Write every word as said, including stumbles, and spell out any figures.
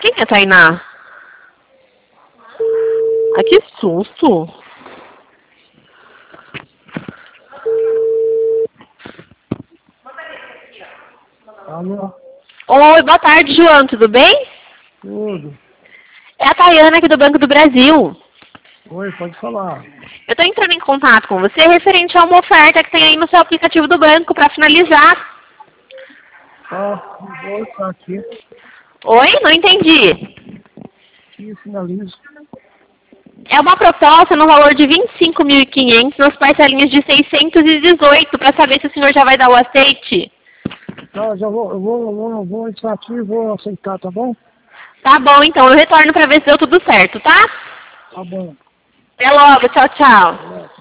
Quem é Tainá? Ah, que susto. Alô? Oi, boa tarde, João. Tudo bem? Tudo. É a Tayana aqui do Banco do Brasil. Oi, pode falar. Eu estou entrando em contato com você referente a uma oferta que tem aí no seu aplicativo do banco para finalizar. Tá, vou estar aqui. Oi? Não entendi. Aqui, finalizo. É uma proposta no valor de vinte e cinco mil e quinhentos nas parcelinhas de seiscentos e dezoito para saber se o senhor já vai dar o aceite. Tá, já vou, eu vou, eu vou, eu vou entrar aqui e vou aceitar, tá bom? Tá bom, então eu retorno para ver se deu tudo certo, tá? Tá bom. Até logo. Tchau, tchau. É.